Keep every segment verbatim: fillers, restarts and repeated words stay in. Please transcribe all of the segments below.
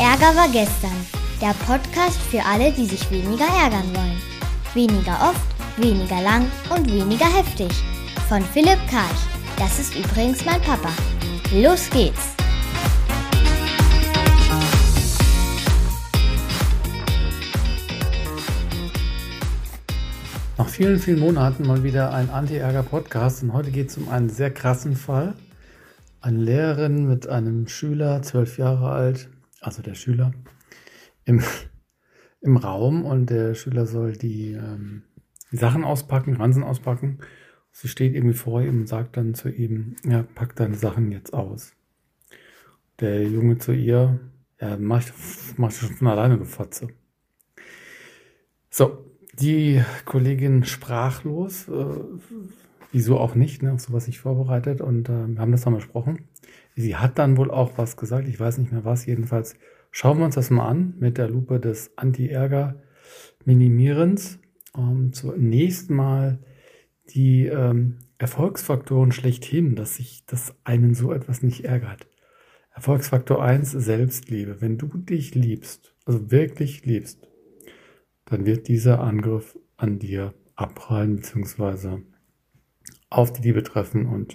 Ärger war gestern. Der Podcast für alle, die sich weniger ärgern wollen. Weniger oft, weniger lang und weniger heftig. Von Philipp Karch. Das ist übrigens mein Papa. Los geht's! Nach vielen, vielen Monaten mal wieder ein Anti-Ärger-Podcast und heute geht es um einen sehr krassen Fall. Eine Lehrerin mit einem Schüler, zwölf Jahre alt, also der Schüler, im, im Raum und der Schüler soll die, ähm, die Sachen auspacken, Ransen auspacken. Sie steht irgendwie vor ihm und sagt dann zu ihm, ja, pack deine Sachen jetzt aus. Der Junge zu ihr, ja, mach ich, mach ich schon von alleine, du Fotze. So, die Kollegin sprachlos, äh, wieso auch nicht, ne, auf sowas nicht vorbereitet und äh, wir haben das dann besprochen. Sie hat dann wohl auch was gesagt, ich weiß nicht mehr was, jedenfalls schauen wir uns das mal an mit der Lupe des Anti-Ärger-Minimierens. Ähm, zunächst mal die ähm, Erfolgsfaktoren schlechthin, dass sich das einen so etwas nicht ärgert. Erfolgsfaktor eins, Selbstliebe. Wenn du dich liebst, also wirklich liebst, dann wird dieser Angriff an dir abprallen bzw. auf die Liebe treffen und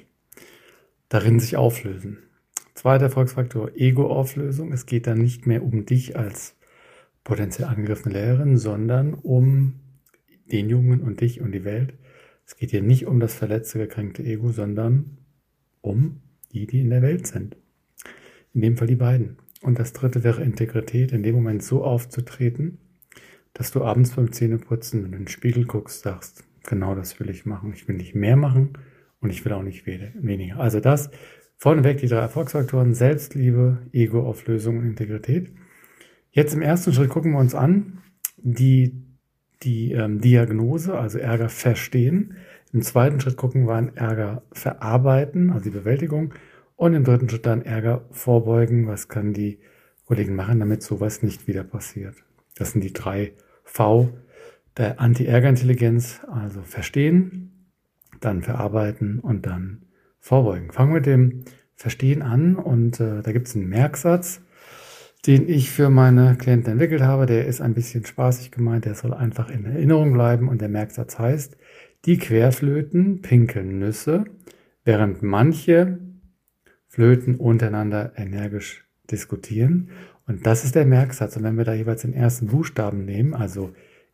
darin sich auflösen. Zweiter Erfolgsfaktor, Ego-Auflösung. Es geht dann nicht mehr um dich als potenziell angegriffene Lehrerin, sondern um den Jungen und dich und die Welt. Es geht hier nicht um das verletzte, gekränkte Ego, sondern um die, die in der Welt sind. In dem Fall die beiden. Und das dritte wäre Integrität, in dem Moment so aufzutreten, dass du abends beim Zähneputzen, wenn du in den Spiegel guckst, sagst, genau das will ich machen. Ich will nicht mehr machen und ich will auch nicht weniger. Also das, vorneweg die drei Erfolgsfaktoren, Selbstliebe, Ego-Auflösung und Integrität. Jetzt im ersten Schritt gucken wir uns an, die, die ähm, Diagnose, also Ärger verstehen. Im zweiten Schritt gucken wir an Ärger verarbeiten, also die Bewältigung. Und im dritten Schritt dann Ärger vorbeugen. Was kann die Kollegin machen, damit sowas nicht wieder passiert? Das sind die drei V der Anti-Ärger-Intelligenz, also verstehen, dann verarbeiten und dann vorbeugen. Fangen wir mit dem Verstehen an und äh, da gibt es einen Merksatz, den ich für meine Klienten entwickelt habe. Der ist ein bisschen spaßig gemeint, der soll einfach in Erinnerung bleiben und der Merksatz heißt, die Querflöten pinkeln Nüsse, während manche Flöten untereinander energisch diskutieren. Und das ist der Merksatz. Und wenn wir da jeweils den ersten Buchstaben nehmen, also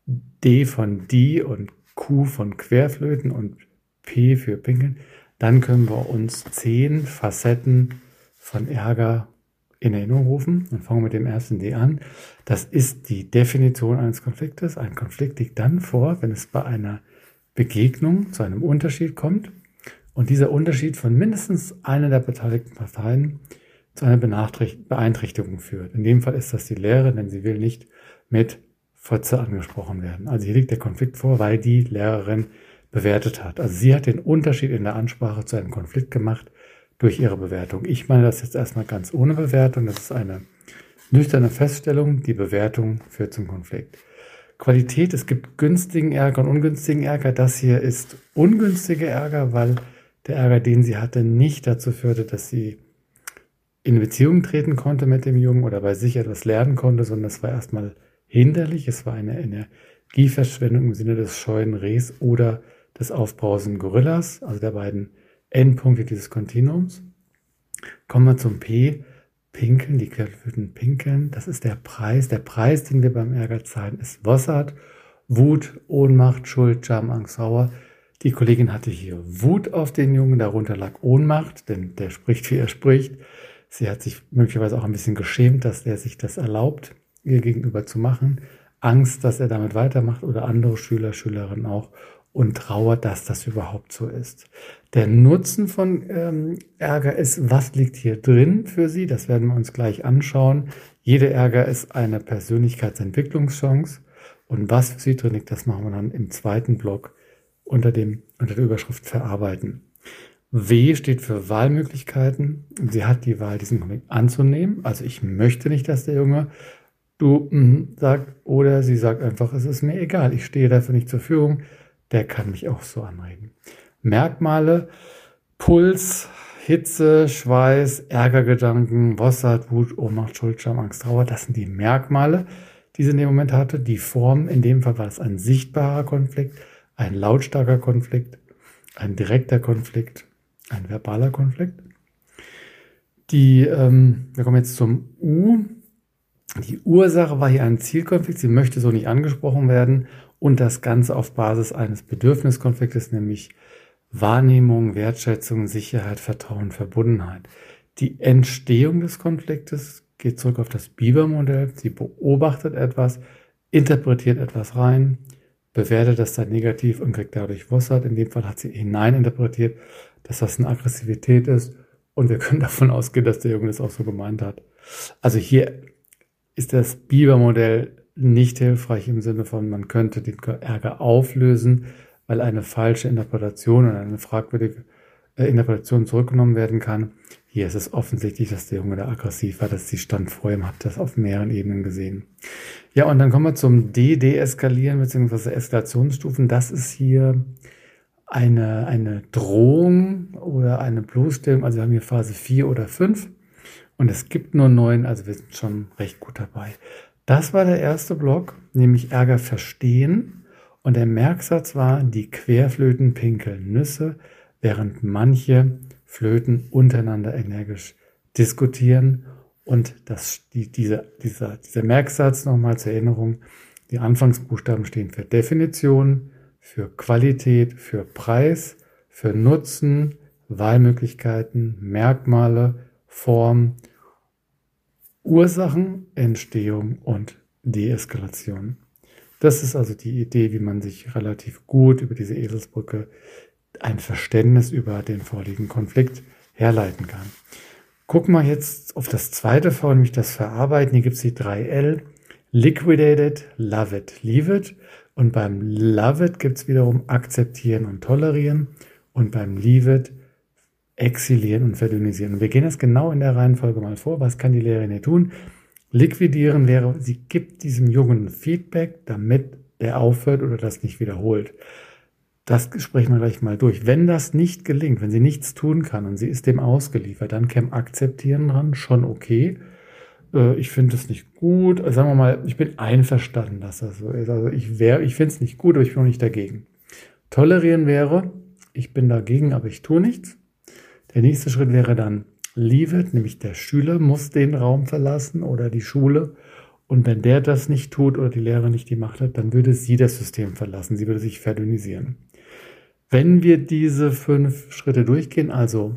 D von die und Q von Querflöten und P für Pinkeln, dann können wir uns zehn Facetten von Ärger in Erinnerung rufen und fangen mit dem ersten D an. Das ist die Definition eines Konfliktes. Ein Konflikt liegt dann vor, wenn es bei einer Begegnung zu einem Unterschied kommt und dieser Unterschied von mindestens einer der beteiligten Parteien zu einer Beeinträchtigung führt. In dem Fall ist das die Lehrerin, denn sie will nicht mit Fotze angesprochen werden. Also hier liegt der Konflikt vor, weil die Lehrerin bewertet hat. Also sie hat den Unterschied in der Ansprache zu einem Konflikt gemacht durch ihre Bewertung. Ich meine das jetzt erstmal ganz ohne Bewertung. Das ist eine nüchterne Feststellung. Die Bewertung führt zum Konflikt. Qualität, es gibt günstigen Ärger und ungünstigen Ärger. Das hier ist ungünstiger Ärger, weil der Ärger, den sie hatte, nicht dazu führte, dass sie in Beziehung treten konnte mit dem Jungen oder bei sich etwas lernen konnte, sondern es war erstmal hinderlich. Es war eine Energieverschwendung im Sinne des scheuen Rehs oder des aufbrausenden Gorillas, also der beiden Endpunkte dieses Kontinuums. Kommen wir zum P. Pinkeln, die Querflöten pinkeln. Das ist der Preis. Der Preis, den wir beim Ärger zahlen, ist Wossert, Wut, Ohnmacht, Schuld, Scham, Angst, Trauer. Die Kollegin hatte hier Wut auf den Jungen, darunter lag Ohnmacht, denn der spricht, wie er spricht. Sie hat sich möglicherweise auch ein bisschen geschämt, dass er sich das erlaubt, ihr gegenüber zu machen. Angst, dass er damit weitermacht oder andere Schüler, Schülerinnen auch. Und Trauer, dass das überhaupt so ist. Der Nutzen von ähm, Ärger ist, was liegt hier drin für Sie? Das werden wir uns gleich anschauen. Jeder Ärger ist eine Persönlichkeitsentwicklungschance. Und was für Sie drin liegt, das machen wir dann im zweiten Block unter, dem, unter der Überschrift Verarbeiten. W steht für Wahlmöglichkeiten. Sie hat die Wahl, diesen Konflikt anzunehmen. Also ich möchte nicht, dass der Junge du mm, sagt, oder sie sagt einfach, es ist mir egal, ich stehe dafür nicht zur Verfügung. Der kann mich auch so anreden. Merkmale, Puls, Hitze, Schweiß, Ärgergedanken, Bossart, Wut, Ohnmacht, Schuld, Scham, Angst, Trauer. Das sind die Merkmale, die sie in dem Moment hatte. Die Form, in dem Fall war es ein sichtbarer Konflikt, ein lautstarker Konflikt, ein direkter Konflikt, ein verbaler Konflikt. Die, ähm, wir kommen jetzt zum U. Die Ursache war hier ein Zielkonflikt. Sie möchte so nicht angesprochen werden und das Ganze auf Basis eines Bedürfniskonfliktes, nämlich Wahrnehmung, Wertschätzung, Sicherheit, Vertrauen, Verbundenheit. Die Entstehung des Konfliktes geht zurück auf das Bieber-Modell. Sie beobachtet etwas, interpretiert etwas rein, bewertet das dann negativ und kriegt dadurch Bossart. In dem Fall hat sie hineininterpretiert, dass das eine Aggressivität ist und wir können davon ausgehen, dass der Junge das auch so gemeint hat. Also hier ist das Bieber-Modell nicht hilfreich im Sinne von, man könnte den Ärger auflösen, weil eine falsche Interpretation oder eine fragwürdige äh, Interpretation zurückgenommen werden kann. Hier ist es offensichtlich, dass der Junge da aggressiv war, dass sie stand vor ihm, hat das auf mehreren Ebenen gesehen. Ja, und dann kommen wir zum D, Deeskalieren bzw. Eskalationsstufen. Das ist hier eine, eine Drohung oder eine Bloßstellung. Also wir haben hier Phase vier oder fünf und es gibt nur neun, also wir sind schon recht gut dabei. Das war der erste Block, nämlich Ärger verstehen. Und der Merksatz war, die Querflöten pinkeln Nüsse, während manche Flöten untereinander energisch diskutieren. Und das, die, diese, dieser, dieser Merksatz, nochmal zur Erinnerung, die Anfangsbuchstaben stehen für Definition, für Qualität, für Preis, für Nutzen, Wahlmöglichkeiten, Merkmale, Form, Ursachen, Entstehung und Deeskalation. Das ist also die Idee, wie man sich relativ gut über diese Eselsbrücke ein Verständnis über den vorliegenden Konflikt herleiten kann. Gucken wir jetzt auf das zweite V, nämlich das Verarbeiten. Hier gibt es die drei L. Liquidated, Love it, Leave it. Und beim Love it gibt es wiederum Akzeptieren und Tolerieren. Und beim Leave it Exilieren und Verdünnisieren. Und wir gehen das genau in der Reihenfolge mal vor. Was kann die Lehrerin hier tun? Liquidieren wäre, sie gibt diesem Jungen Feedback, damit er aufhört oder das nicht wiederholt. Das sprechen wir gleich mal durch. Wenn das nicht gelingt, wenn sie nichts tun kann und sie ist dem ausgeliefert, dann käme Akzeptieren dran, schon okay. Äh, ich finde es nicht gut. Also sagen wir mal, ich bin einverstanden, dass das so ist. Also ich wäre, ich finde es nicht gut, aber ich bin auch nicht dagegen. Tolerieren wäre, ich bin dagegen, aber ich tue nichts. Der nächste Schritt wäre dann Leave it, nämlich der Schüler muss den Raum verlassen oder die Schule. Und wenn der das nicht tut oder die Lehrerin nicht die Macht hat, dann würde sie das System verlassen. Sie würde sich verdünnisieren. Wenn wir diese fünf Schritte durchgehen, also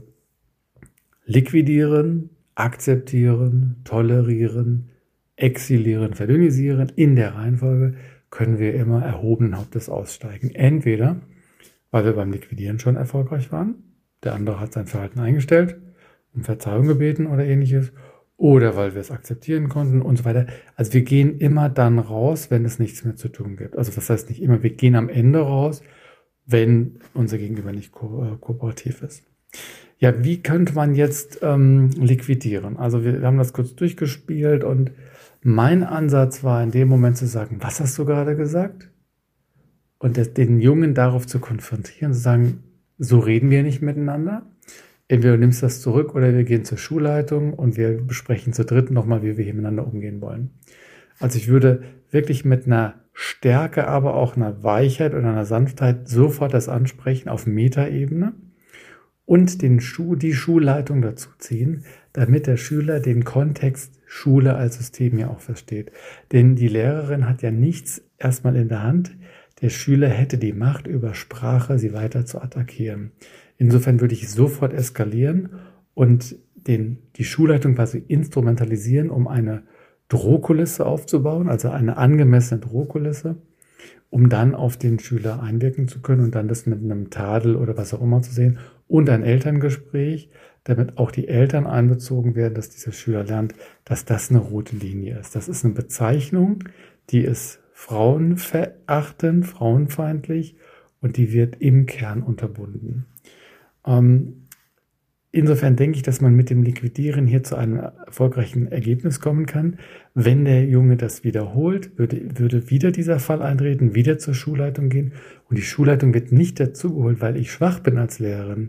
liquidieren, akzeptieren, tolerieren, exilieren, verdünnisieren, in der Reihenfolge, können wir immer erhobenen Hauptes aussteigen. Entweder, weil wir beim Liquidieren schon erfolgreich waren, der andere hat sein Verhalten eingestellt, um Verzeihung gebeten oder ähnliches, oder weil wir es akzeptieren konnten und so weiter. Also wir gehen immer dann raus, wenn es nichts mehr zu tun gibt. Also das heißt nicht immer, wir gehen am Ende raus, wenn unser Gegenüber nicht ko- äh, kooperativ ist. Ja, wie könnte man jetzt ähm, liquidieren? Also wir, wir haben das kurz durchgespielt und mein Ansatz war in dem Moment zu sagen, was hast du gerade gesagt? Und das, den Jungen darauf zu konfrontieren, zu sagen, so reden wir nicht miteinander. Entweder du nimmst das zurück oder wir gehen zur Schulleitung und wir besprechen zu dritt nochmal, wie wir hier miteinander umgehen wollen. Also ich würde wirklich mit einer Stärke, aber auch einer Weichheit oder einer Sanftheit sofort das ansprechen auf Metaebene und den Schuh, die Schulleitung dazu ziehen, damit der Schüler den Kontext Schule als System ja auch versteht. Denn die Lehrerin hat ja nichts erstmal in der Hand. Der Schüler hätte die Macht, über Sprache sie weiter zu attackieren. Insofern würde ich sofort eskalieren und den, die Schulleitung quasi instrumentalisieren, um eine Drohkulisse aufzubauen, also eine angemessene Drohkulisse, um dann auf den Schüler einwirken zu können und dann das mit einem Tadel oder was auch immer zu sehen und ein Elterngespräch, damit auch die Eltern einbezogen werden, dass dieser Schüler lernt, dass das eine rote Linie ist. Das ist eine Bezeichnung, die ist frauenverachtend, frauenfeindlich und die wird im Kern unterbunden. Ähm, Insofern denke ich, dass man mit dem Liquidieren hier zu einem erfolgreichen Ergebnis kommen kann. Wenn der Junge das wiederholt, würde, würde wieder dieser Fall eintreten, wieder zur Schulleitung gehen. Und die Schulleitung wird nicht dazugeholt, weil ich schwach bin als Lehrerin,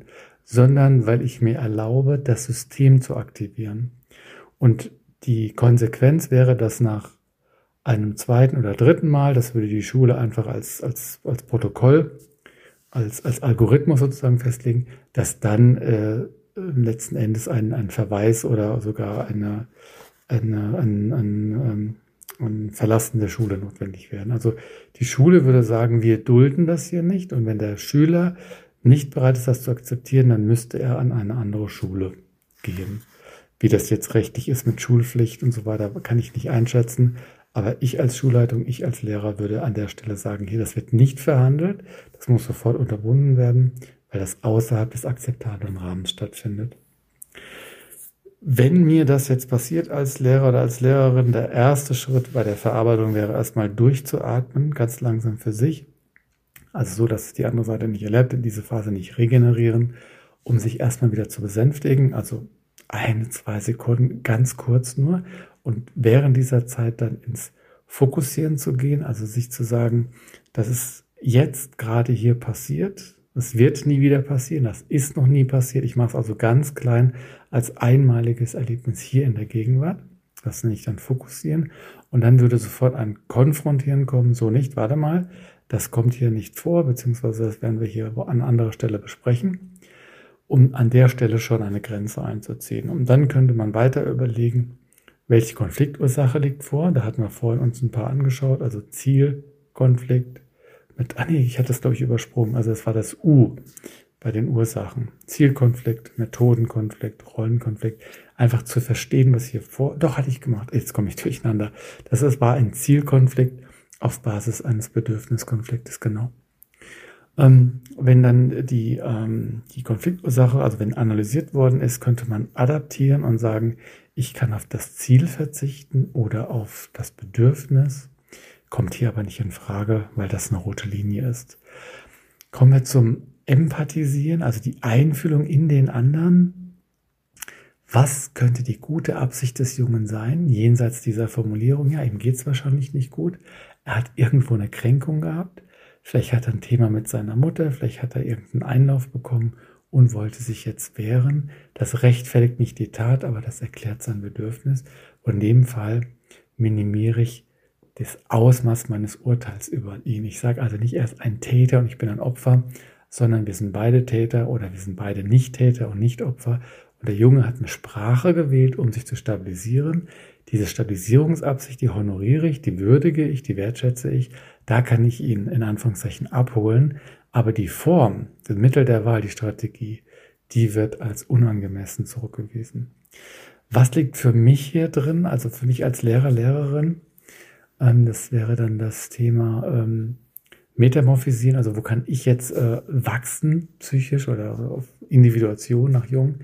sondern weil ich mir erlaube, das System zu aktivieren. Und die Konsequenz wäre, dass nach einem zweiten oder dritten Mal, das würde die Schule einfach als, als, als Protokoll, als, als Algorithmus sozusagen festlegen, dass dann äh, letzten Endes ein, ein Verweis oder sogar eine, eine, ein, ein, ein Verlassen der Schule notwendig wären. Also die Schule würde sagen, wir dulden das hier nicht, und wenn der Schüler nicht bereit ist, das zu akzeptieren, dann müsste er an eine andere Schule gehen. Wie das jetzt rechtlich ist mit Schulpflicht und so weiter, kann ich nicht einschätzen. Aber ich als Schulleitung, ich als Lehrer würde an der Stelle sagen, hier, das wird nicht verhandelt, das muss sofort unterbunden werden, weil das außerhalb des akzeptablen Rahmens stattfindet. Wenn mir das jetzt passiert als Lehrer oder als Lehrerin, der erste Schritt bei der Verarbeitung wäre erstmal durchzuatmen, ganz langsam für sich. Also so, dass es die andere Seite nicht erlebt, in diese Phase nicht regenerieren, um sich erstmal wieder zu besänftigen. Also eine, zwei Sekunden, ganz kurz nur. Und während dieser Zeit dann ins Fokussieren zu gehen, also sich zu sagen, das ist jetzt gerade hier passiert, das wird nie wieder passieren, das ist noch nie passiert. Ich mache es also ganz klein als einmaliges Erlebnis hier in der Gegenwart. Das nenne ich dann Fokussieren. Und dann würde sofort ein Konfrontieren kommen, so nicht, warte mal, das kommt hier nicht vor, beziehungsweise das werden wir hier an anderer Stelle besprechen, um an der Stelle schon eine Grenze einzuziehen. Und dann könnte man weiter überlegen, welche Konfliktursache liegt vor. Da hatten wir vorhin uns ein paar angeschaut, also Zielkonflikt mit, ah nee, ich hatte das glaube ich übersprungen, also das war das U bei den Ursachen. Zielkonflikt, Methodenkonflikt, Rollenkonflikt, einfach zu verstehen, was hier vor, doch hatte ich gemacht, jetzt komme ich durcheinander. Das ist, war ein Zielkonflikt auf Basis eines Bedürfniskonfliktes, genau. Ähm, wenn dann die, ähm, die Konfliktursache, also wenn analysiert worden ist, könnte man adaptieren und sagen, ich kann auf das Ziel verzichten oder auf das Bedürfnis. Kommt hier aber nicht in Frage, weil das eine rote Linie ist. Kommen wir zum Empathisieren, also die Einfühlung in den anderen. Was könnte die gute Absicht des Jungen sein, jenseits dieser Formulierung? Ja, ihm geht es wahrscheinlich nicht gut. Er hat irgendwo eine Kränkung gehabt. Vielleicht hat er ein Thema mit seiner Mutter, vielleicht hat er irgendeinen Einlauf bekommen und wollte sich jetzt wehren. Das rechtfertigt nicht die Tat, aber das erklärt sein Bedürfnis. Und in dem Fall minimiere ich das Ausmaß meines Urteils über ihn. Ich sage also nicht erst ein Täter und ich bin ein Opfer, sondern wir sind beide Täter oder wir sind beide Nicht-Täter und Nicht-Opfer. Und der Junge hat eine Sprache gewählt, um sich zu stabilisieren. Diese Stabilisierungsabsicht, die honoriere ich, die würdige ich, die wertschätze ich. Da kann ich ihn in Anführungszeichen abholen. Aber die Form, das Mittel der Wahl, die Strategie, die wird als unangemessen zurückgewiesen. Was liegt für mich hier drin? Also für mich als Lehrer, Lehrerin, ähm, das wäre dann das Thema ähm, Metamorphisieren. Also wo kann ich jetzt äh, wachsen, psychisch oder auf Individuation nach Jung?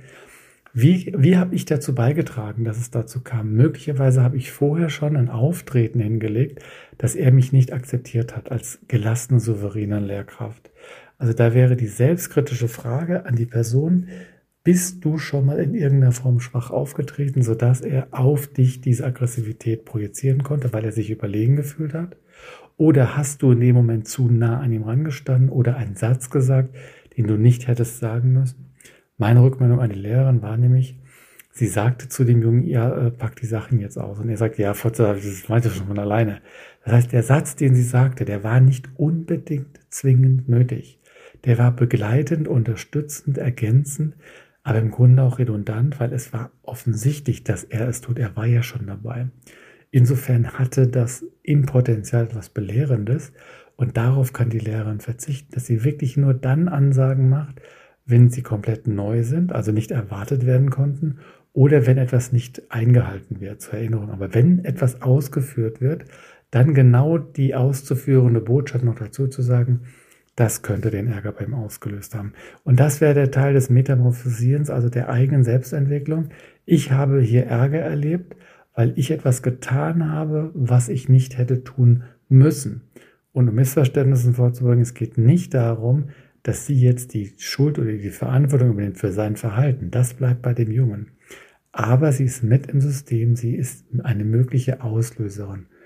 Wie, wie habe ich dazu beigetragen, dass es dazu kam? Möglicherweise habe ich vorher schon ein Auftreten hingelegt, dass er mich nicht akzeptiert hat als gelassene, souveräne Lehrkraft. Also da wäre die selbstkritische Frage an die Person, bist du schon mal in irgendeiner Form schwach aufgetreten, sodass er auf dich diese Aggressivität projizieren konnte, weil er sich überlegen gefühlt hat? Oder hast du in dem Moment zu nah an ihm rangestanden oder einen Satz gesagt, den du nicht hättest sagen müssen? Meine Rückmeldung an die Lehrerin war nämlich, sie sagte zu dem Jungen, ja, pack die Sachen jetzt aus. Und er sagte, ja, Fotze, das meinte schon von alleine. Das heißt, der Satz, den sie sagte, der war nicht unbedingt zwingend nötig. Der war begleitend, unterstützend, ergänzend, aber im Grunde auch redundant, weil es war offensichtlich, dass er es tut. Er war ja schon dabei. Insofern hatte das im Potenzial etwas Belehrendes und darauf kann die Lehrerin verzichten, dass sie wirklich nur dann Ansagen macht, wenn sie komplett neu sind, also nicht erwartet werden konnten oder wenn etwas nicht eingehalten wird, zur Erinnerung. Aber wenn etwas ausgeführt wird, dann genau die auszuführende Botschaft noch dazu zu sagen, das könnte den Ärger bei ihm ausgelöst haben. Und das wäre der Teil des Metamorphisierens, also der eigenen Selbstentwicklung. Ich habe hier Ärger erlebt, weil ich etwas getan habe, was ich nicht hätte tun müssen. Und um Missverständnissen vorzubeugen, es geht nicht darum, dass sie jetzt die Schuld oder die Verantwortung übernimmt für sein Verhalten. Das bleibt bei dem Jungen. Aber sie ist mit im System, sie ist eine mögliche Auslöserin.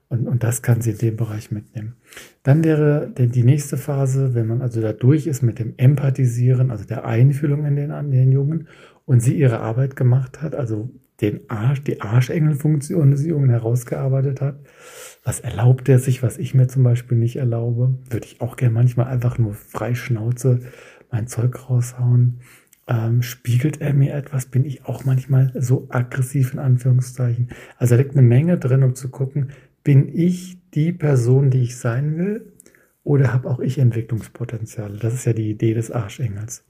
Und, und das kann sie in dem Bereich mitnehmen. Dann wäre die nächste Phase, wenn man also da durch ist mit dem Empathisieren, also der Einfühlung in den, an den Jungen und sie ihre Arbeit gemacht hat, also den Arsch, die Arschengelfunktion des Jungen herausgearbeitet hat. Was erlaubt er sich, was ich mir zum Beispiel nicht erlaube? Würde ich auch gerne manchmal einfach nur frei Schnauze mein Zeug raushauen. Ähm, spiegelt er mir etwas? Bin ich auch manchmal so aggressiv in Anführungszeichen? Also da liegt eine Menge drin, um zu gucken, bin ich die Person, die ich sein will? Oder habe auch ich Entwicklungspotenziale? Das ist ja die Idee des Arschengels.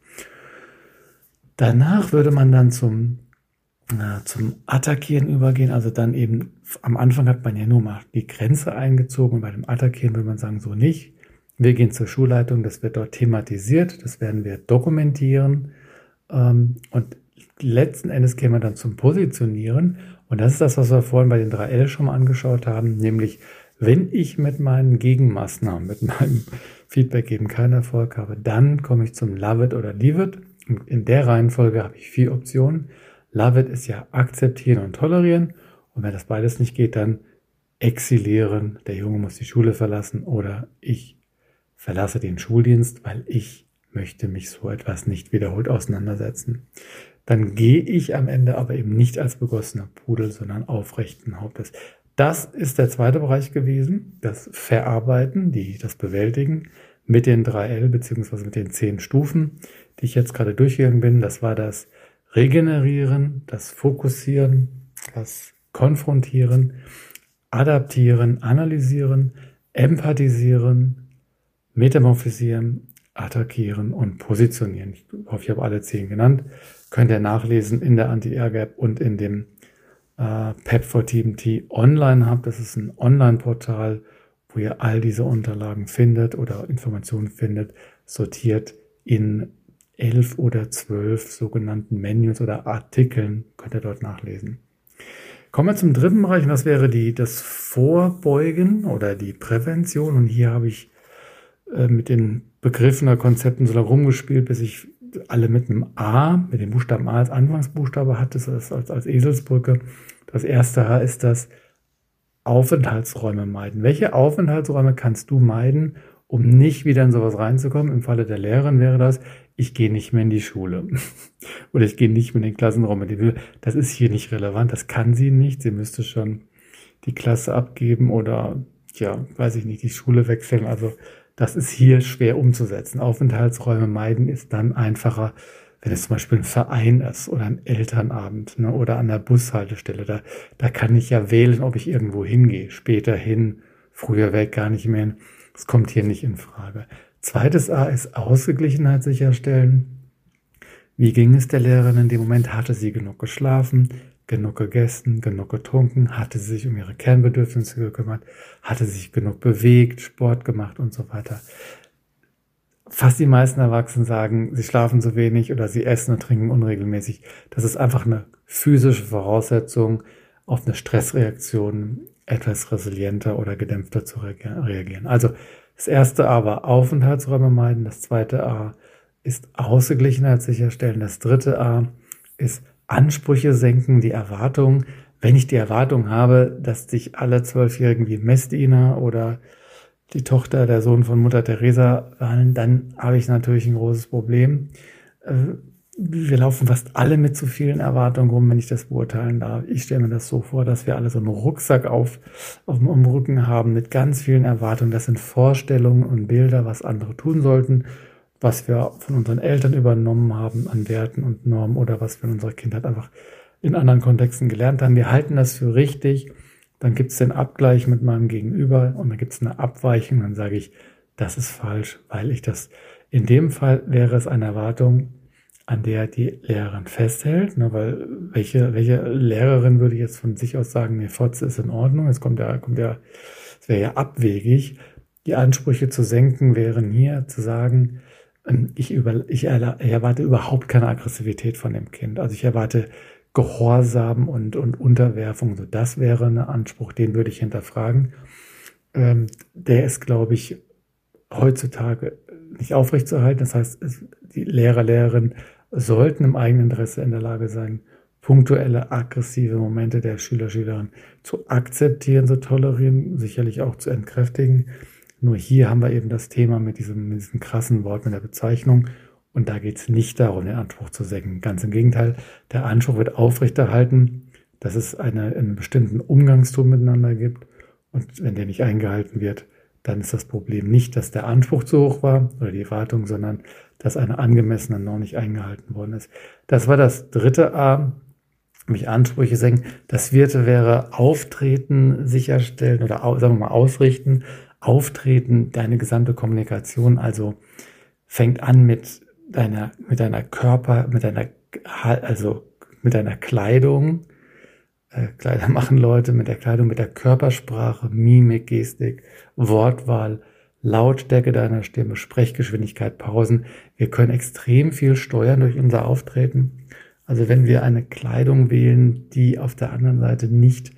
Danach würde man dann zum, äh, zum Attackieren übergehen. Also dann eben, am Anfang hat man ja nur mal die Grenze eingezogen und bei dem Attackieren würde man sagen, so nicht. Wir gehen zur Schulleitung, das wird dort thematisiert, das werden wir dokumentieren. Ähm, und letzten Endes kämen wir dann zum Positionieren. Und das ist das, was wir vorhin bei den drei L schon mal angeschaut haben, nämlich wenn ich mit meinen Gegenmaßnahmen, mit meinem Feedback geben keinen Erfolg habe, dann komme ich zum Love it oder leave it. Und in der Reihenfolge habe ich vier Optionen. Love it ist ja akzeptieren und tolerieren. Und wenn das beides nicht geht, dann exilieren. Der Junge muss die Schule verlassen oder ich verlasse den Schuldienst, weil ich möchte mich so etwas nicht wiederholt auseinandersetzen. Dann gehe ich am Ende aber eben nicht als begossener Pudel, sondern aufrechten Hauptes. Das ist der zweite Bereich gewesen, das Verarbeiten, die, das Bewältigen mit den drei L beziehungsweise mit den zehn Stufen, die ich jetzt gerade durchgegangen bin. Das war das Regenerieren, das Fokussieren, das Konfrontieren, Adaptieren, Analysieren, Empathisieren, Metamorphisieren, Attackieren und Positionieren. Ich hoffe, ich habe alle zehn genannt. Könnt ihr nachlesen in der Anti-Ehrgap und in dem äh, Pep for T M T Online Hub. Das ist ein Online-Portal, wo ihr all diese Unterlagen findet oder Informationen findet, sortiert in elf oder zwölf sogenannten Menus oder Artikeln. Könnt ihr dort nachlesen. Kommen wir zum dritten Bereich, und das wäre die, das Vorbeugen oder die Prävention. Und hier habe ich äh, mit den Begriffen oder Konzepten so lange rumgespielt, bis ich alle mit einem A, mit dem Buchstaben A als Anfangsbuchstabe hatte, als, als, als Eselsbrücke. Das erste H ist das Aufenthaltsräume meiden. Welche Aufenthaltsräume kannst du meiden, um nicht wieder in sowas reinzukommen? Im Falle der Lehrerin wäre das, ich gehe nicht mehr in die Schule oder ich gehe nicht mehr in den Klassenraum. Das ist hier nicht relevant, das kann sie nicht. Sie müsste schon die Klasse abgeben oder, ja, weiß ich nicht, die Schule wechseln. Also das ist hier schwer umzusetzen. Aufenthaltsräume meiden ist dann einfacher, wenn es zum Beispiel ein Verein ist oder ein Elternabend, ne, oder an der Bushaltestelle. Da, da kann ich ja wählen, ob ich irgendwo hingehe. Später hin, früher weg, gar nicht mehr hin. Das kommt hier nicht in Frage. Zweites A ist Ausgeglichenheit sicherstellen. Wie ging es der Lehrerin in dem Moment? Hatte sie genug geschlafen, genug gegessen, genug getrunken? Hatte sie sich um ihre Kernbedürfnisse gekümmert? Hatte sie sich genug bewegt, Sport gemacht und so weiter? Fast die meisten Erwachsenen sagen, sie schlafen zu wenig oder sie essen und trinken unregelmäßig. Das ist einfach eine physische Voraussetzung, auf eine Stressreaktion etwas resilienter oder gedämpfter zu reagieren. Also das erste A war Aufenthaltsräume meiden, das zweite A ist Ausgeglichenheit sicherstellen, das dritte A ist Ansprüche senken, die Erwartungen. Wenn ich die Erwartung habe, dass sich alle Zwölfjährigen wie Messdiener oder die Tochter, der Sohn von Mutter Teresa waren, dann habe ich natürlich ein großes Problem. Wir laufen fast alle mit zu vielen Erwartungen rum, wenn ich das beurteilen darf. Ich stelle mir das so vor, dass wir alle so einen Rucksack auf, auf dem Rücken haben mit ganz vielen Erwartungen. Das sind Vorstellungen und Bilder, was andere tun sollten, was wir von unseren Eltern übernommen haben an Werten und Normen oder was wir in unserer Kindheit einfach in anderen Kontexten gelernt haben. Wir halten das für richtig. Dann gibt es den Abgleich mit meinem Gegenüber und dann gibt es eine Abweichung. Dann sage ich, das ist falsch, weil ich das, in dem Fall wäre es eine Erwartung, an der die Lehrerin festhält, ne, weil welche, welche Lehrerin würde jetzt von sich aus sagen, nee, Fotze ist in Ordnung, es kommt ja, kommt ja, es wäre ja abwegig. Die Ansprüche zu senken wären hier zu sagen, ich, über, ich erwarte überhaupt keine Aggressivität von dem Kind. Also ich erwarte Gehorsam und, und Unterwerfung. So, das wäre ein Anspruch, den würde ich hinterfragen. Ähm, der ist, glaube ich, heutzutage nicht aufrechtzuerhalten. Das heißt, es, die Lehrer, Lehrerinnen sollten im eigenen Interesse in der Lage sein, punktuelle aggressive Momente der Schüler, Schülerinnen zu akzeptieren, zu tolerieren, sicherlich auch zu entkräftigen. Nur hier haben wir eben das Thema mit diesem, mit diesem krassen Wort, mit der Bezeichnung. Und da geht es nicht darum, den Anspruch zu senken. Ganz im Gegenteil, der Anspruch wird aufrechterhalten, dass es eine, einen bestimmten Umgangston miteinander gibt. Und wenn der nicht eingehalten wird, dann ist das Problem nicht, dass der Anspruch zu hoch war oder die Erwartung, sondern dass eine angemessene Norm nicht eingehalten worden ist. Das war das dritte A, nämlich Ansprüche senken. Das vierte wäre Auftreten sicherstellen oder sagen wir mal ausrichten. Auftreten, deine gesamte Kommunikation, also fängt an mit deiner, mit deiner Körper, mit deiner, also mit deiner Kleidung. Äh, Kleider machen Leute mit der Kleidung, mit der Körpersprache, Mimik, Gestik, Wortwahl, Lautstärke deiner Stimme, Sprechgeschwindigkeit, Pausen. Wir können extrem viel steuern durch unser Auftreten. Also wenn wir eine Kleidung wählen, die auf der anderen Seite nicht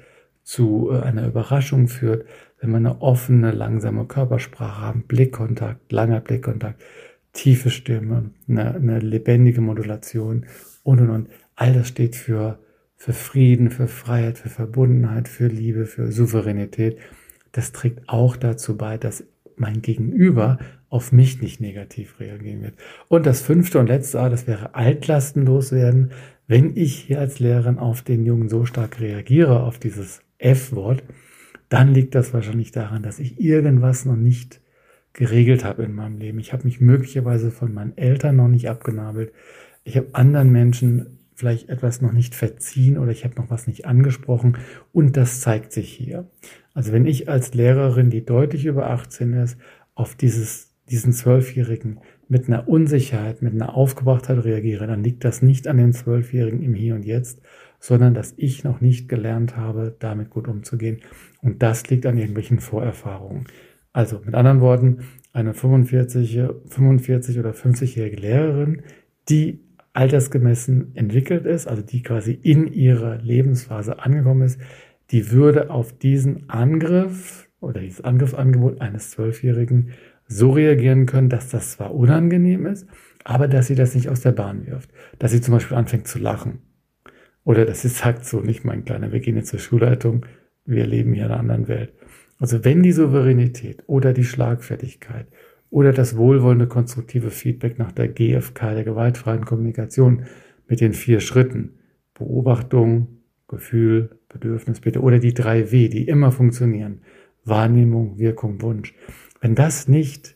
zu äh, einer Überraschung führt, wenn wir eine offene, langsame Körpersprache haben, Blickkontakt, langer Blickkontakt, tiefe Stimme, eine, eine lebendige Modulation und, und, und. All das steht für, für Frieden, für Freiheit, für Verbundenheit, für Liebe, für Souveränität. Das trägt auch dazu bei, dass mein Gegenüber auf mich nicht negativ reagieren wird. Und das fünfte und letzte A, das wäre altlastenlos werden. Wenn ich hier als Lehrerin auf den Jungen so stark reagiere, auf dieses F-Wort, dann liegt das wahrscheinlich daran, dass ich irgendwas noch nicht geregelt habe in meinem Leben. Ich habe mich möglicherweise von meinen Eltern noch nicht abgenabelt. Ich habe anderen Menschen vielleicht etwas noch nicht verziehen oder ich habe noch was nicht angesprochen und das zeigt sich hier. Also wenn ich als Lehrerin, die deutlich über achtzehn ist, auf dieses, diesen Zwölfjährigen mit einer Unsicherheit, mit einer Aufgebrachtheit reagiere, dann liegt das nicht an den Zwölfjährigen im Hier und Jetzt, sondern dass ich noch nicht gelernt habe, damit gut umzugehen. Und das liegt an irgendwelchen Vorerfahrungen. Also mit anderen Worten, eine fünfundvierzig, fünfundvierzig oder fünfzigjährige Lehrerin, die altersgemessen entwickelt ist, also die quasi in ihrer Lebensphase angekommen ist, die würde auf diesen Angriff oder dieses Angriffsangebot eines Zwölfjährigen so reagieren können, dass das zwar unangenehm ist, aber dass sie das nicht aus der Bahn wirft. Dass sie zum Beispiel anfängt zu lachen. Oder dass sie sagt, so nicht mein Kleiner, wir gehen jetzt zur Schulleitung, wir leben hier in einer anderen Welt. Also wenn die Souveränität oder die Schlagfertigkeit oder das wohlwollende konstruktive Feedback nach der G F K, der gewaltfreien Kommunikation mit den vier Schritten, Beobachtung, Gefühl, Bedürfnis, Bitte oder die drei W, die immer funktionieren, Wahrnehmung, Wirkung, Wunsch. Wenn das nicht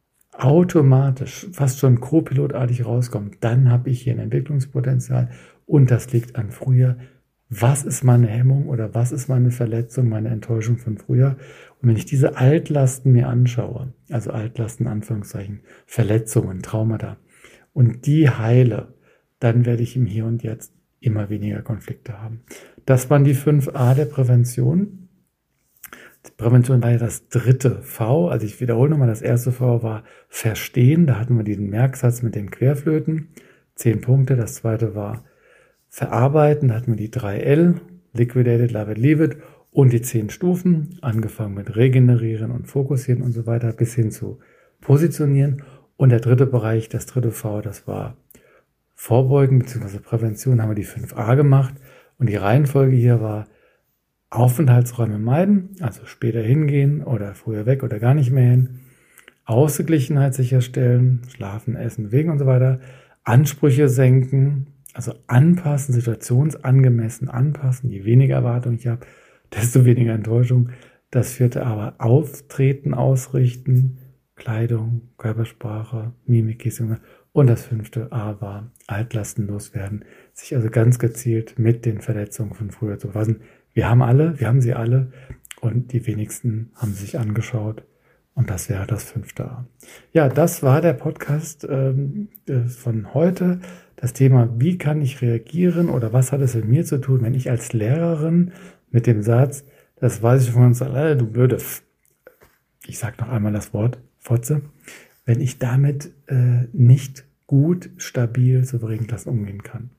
automatisch, fast schon co-pilotartig rauskommt, dann habe ich hier ein Entwicklungspotenzial und das liegt an früher. Was ist meine Hemmung oder was ist meine Verletzung, meine Enttäuschung von früher? Und wenn ich diese Altlasten mir anschaue, also Altlasten, Anführungszeichen, Verletzungen, Traumata, und die heile, dann werde ich im Hier und Jetzt immer weniger Konflikte haben. Das waren die fünf A der Prävention. Die Prävention war ja das dritte V, also ich wiederhole nochmal, das erste V war Verstehen, da hatten wir diesen Merksatz mit den Querflöten, zehn Punkte, das zweite war Verarbeiten, da hatten wir die drei L, Liquidate it, Love it, Leave it und die zehn Stufen, angefangen mit Regenerieren und Fokussieren und so weiter, bis hin zu Positionieren. Und der dritte Bereich, das dritte V, das war Vorbeugen bzw. Prävention, haben wir die fünf A gemacht. Und die Reihenfolge hier war Aufenthaltsräume meiden, also später hingehen oder früher weg oder gar nicht mehr hin. Ausgeglichenheit sicherstellen, schlafen, essen, bewegen und so weiter. Ansprüche senken, also anpassen, situationsangemessen anpassen. Je weniger Erwartung ich habe, desto weniger Enttäuschung. Das vierte aber Auftreten, Ausrichten, Kleidung, Körpersprache, Mimik, Gestik. Und das fünfte A war Altlasten loswerden. Sich also ganz gezielt mit den Verletzungen von früher zu befassen. Wir haben alle, wir haben sie alle und die wenigsten haben sich angeschaut. Und das wäre das fünfte A. Ja, das war der Podcast ähm, von heute. Das Thema, wie kann ich reagieren oder was hat es mit mir zu tun, wenn ich als Lehrerin mit dem Satz, das weiß ich von uns alle, du blöde, F ich sage noch einmal das Wort, Fotze, wenn ich damit äh, nicht gut, stabil, souverän klassen umgehen kann.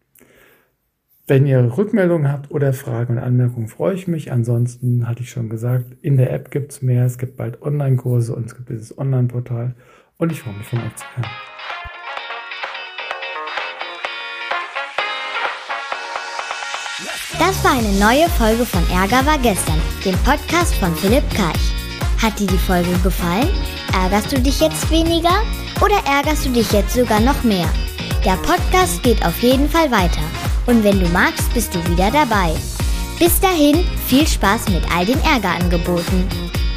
Wenn ihr Rückmeldungen habt oder Fragen und Anmerkungen, freue ich mich. Ansonsten hatte ich schon gesagt, in der App gibt es mehr, es gibt bald Online-Kurse und es gibt dieses Online-Portal und ich freue mich von euch zu hören. Das war eine neue Folge von Ärger war gestern, dem Podcast von Philipp Karch. Hat dir die Folge gefallen? Ärgerst du dich jetzt weniger oder ärgerst du dich jetzt sogar noch mehr? Der Podcast geht auf jeden Fall weiter und wenn du magst, bist du wieder dabei. Bis dahin, viel Spaß mit all den Ärgerangeboten.